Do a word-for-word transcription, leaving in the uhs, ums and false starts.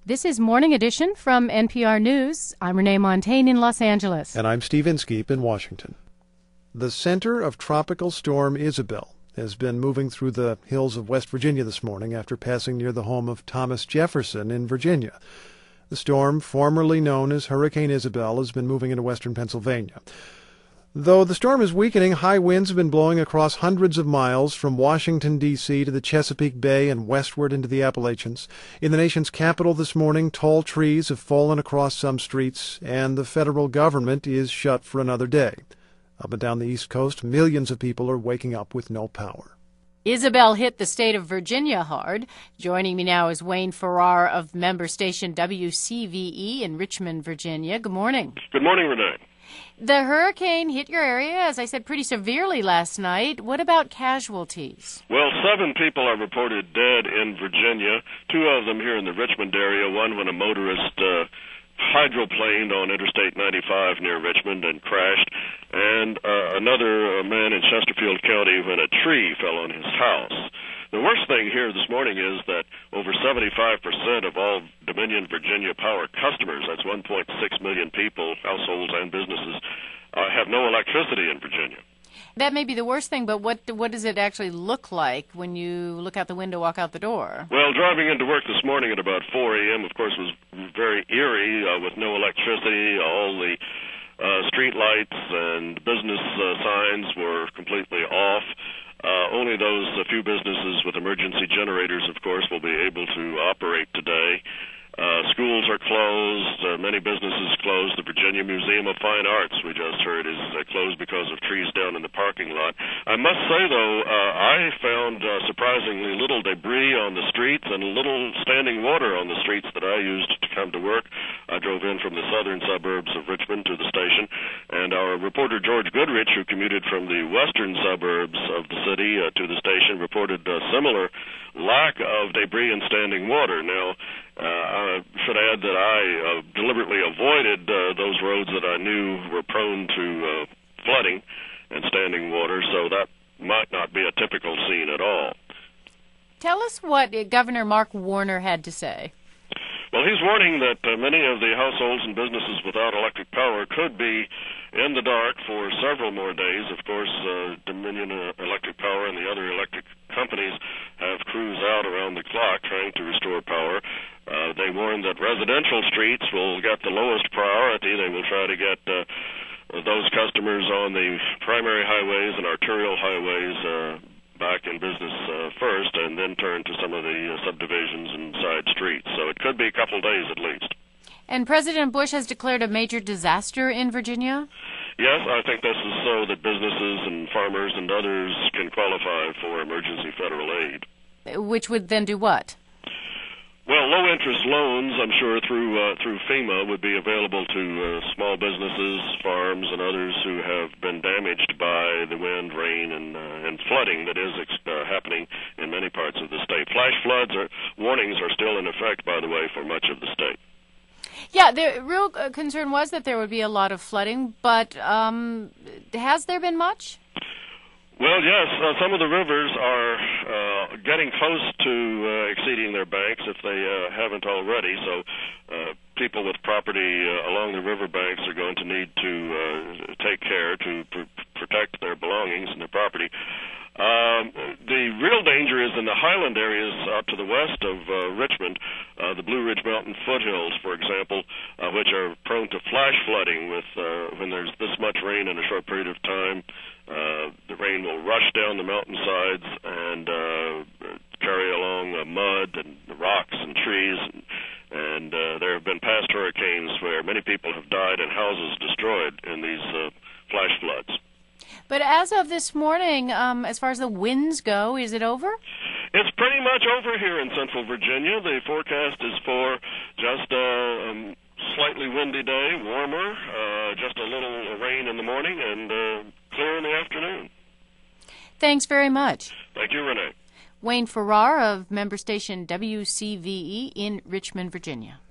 This is Morning Edition from N P R News. I'm Renee Montagne in Los Angeles. And I'm Steve Inskeep in Washington. The center of Tropical Storm Isabel has been moving through the hills of West Virginia this morning after passing near the home of Thomas Jefferson in Virginia. The storm, formerly known as Hurricane Isabel, has been moving into western Pennsylvania. Though the storm is weakening, high winds have been blowing across hundreds of miles from Washington, D C to the Chesapeake Bay and westward into the Appalachians. In the nation's capital this morning, tall trees have fallen across some streets, and the federal government is shut for another day. Up and down the East Coast, millions of people are waking up with no power. Isabel hit the state of Virginia hard. Joining me now is Wayne Farrar of member station W C V E in Richmond, Virginia. Good morning. Good morning, Renee. The hurricane hit your area, as I said, pretty severely last night. What about casualties? Well, seven people are reported dead in Virginia, two of them here in the Richmond area, one when a motorist uh, hydroplaned on Interstate ninety-five near Richmond and crashed, and uh, another uh, man in Chesterfield County when a tree fell on his house. The worst thing here this morning is that over seventy-five percent of all Dominion Virginia Power customers, that's one point six million people, households and businesses, uh, have no electricity in Virginia. That may be the worst thing, but what what does it actually look like when you look out the window, walk out the door? Well, driving into work this morning at about four a.m., of course, was very eerie uh, with no electricity. All the uh, street lights and business uh, signs were completely off. Uh, only those uh, few businesses with emergency generators, of course, will be able to operate today. Uh, schools are closed, uh, many businesses closed. The Virginia Museum of Fine Arts, we just heard, is uh, closed because of trees down in the parking lot. I must say, though, uh, I found uh, surprisingly little debris on the streets and little standing water on the streets that I used to come to work. I drove in from the southern suburbs of Richmond to the station, and our reporter George Goodrich, who commuted from the western suburbs of the city uh, to the station, reported a similar lack of debris and standing water. Now, Uh, I should add that I uh, deliberately avoided uh, those roads that I knew were prone to uh, flooding and standing water, so that might not be a typical scene at all. Tell us what Governor Mark Warner had to say. Well, he's warning that uh, many of the households and businesses without electric power could be in the dark for several more days. Of course, uh, Dominion uh, Electric Power and the other electric companies have crews out around the clock trying to restore power. Uh, they warn that residential streets will get the lowest priority. They will try to get uh, those customers on the primary highways and arterial highways uh, back in business uh, first, and then turn to some of the uh, subdivisions and side streets. So it could be a couple days at least. And President Bush has declared a major disaster in Virginia? Yes, I think this is so that businesses and farmers and others can qualify for emergency federal aid. Which would then do what? Well, low-interest loans, I'm sure, through uh, through FEMA would be available to uh, small businesses, farms, and others who have been damaged by the wind, rain, and uh, and flooding that is uh, happening in many parts of the state. Flash floods or warnings are still in effect, by the way, for much of the state. Yeah, the real concern was that there would be a lot of flooding, but um, has there been much? Well, yes, uh, some of the rivers are uh, getting close to uh, exceeding their banks if they uh, haven't already, so uh, people with property uh, along the riverbanks are going to need to uh, take care to pr- protect their belongings and their property. Um, the real danger is in the highland areas out to the west of uh, Richmond, uh, the Blue Ridge Mountain foothills, for example, uh, which are prone to flash flooding with uh, when there's this much rain in a short period of time. Uh, the rain will rush down the mountainsides and uh, carry along uh, mud and rocks and trees, and, and uh, there have been past hurricanes where many people have died and houses destroyed in these uh, flash floods. But as of this morning, um, as far as the winds go, is it over? It's pretty much over here in central Virginia. The forecast is for just a uh, um, slightly windy day, warmer, uh, just a little rain in the morning, and uh, clear in the afternoon. Thanks very much. Thank you, Renee. Wayne Farrar of member station W C V E in Richmond, Virginia.